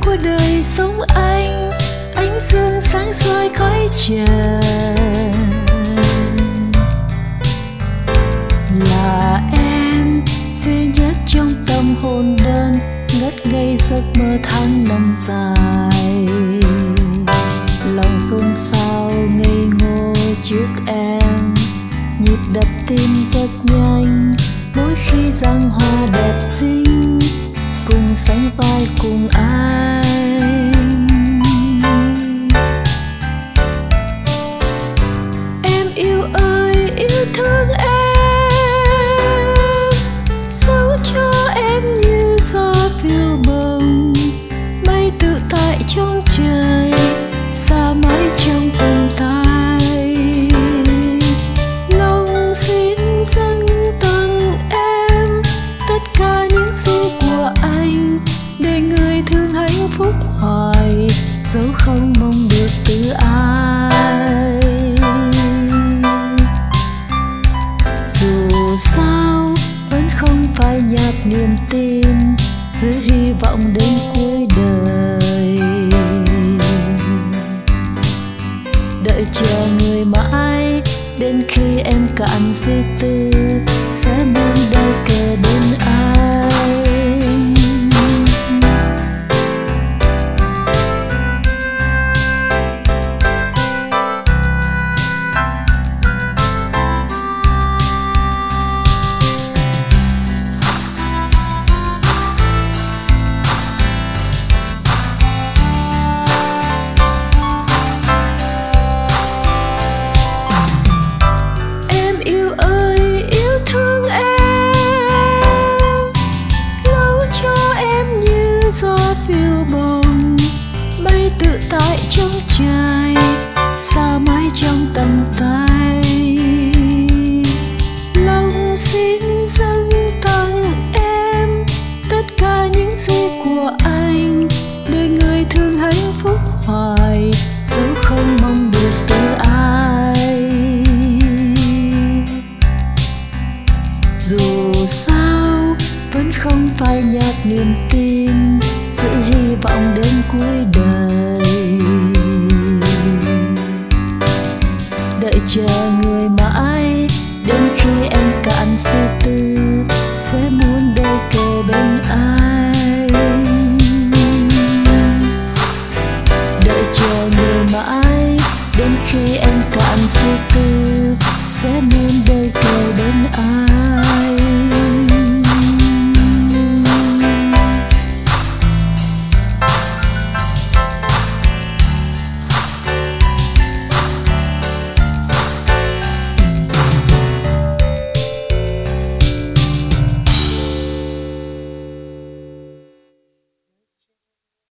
của đời sống anh, ánh dương sáng soi khói trần. Là em duy nhất trong tâm hồn đơn, ngất ngây giấc mơ tháng năm dài. Lòng xôn xao ngây ngô trước em, nhịp đập tim rất nhanh mỗi khi giăng hoa đẹp xinh cùng sánh vai cùng anh. Em yêu ơi yêu thương em, dẫu cho em như gió phiêu bồng, bay tự tại trong trời, xa mãi trong tầm tay. Lòng xin dâng tặng em tất cả những gì của anh, để người thương hạnh phúc hoài, dẫu không mong được từ ai. Dù sao vẫn không phai nhạt niềm tin, giữ hy vọng đến cuối đời. Đợi chờ người mãi đến khi em cạn suy tư, sẽ buông đôi kề bên anh. Tự tại trong trời, xa mãi trong tầm tay. Lòng xin dâng tặng em tất cả những gì của anh, để người thương hạnh phúc hoài, dẫu không mong được từ ai. Dù sao vẫn không phai nhạt niềm tin, giữ hy vọng đến cuối đời. Đợi chờ người mãi đến khi em cạn suy tư, sẽ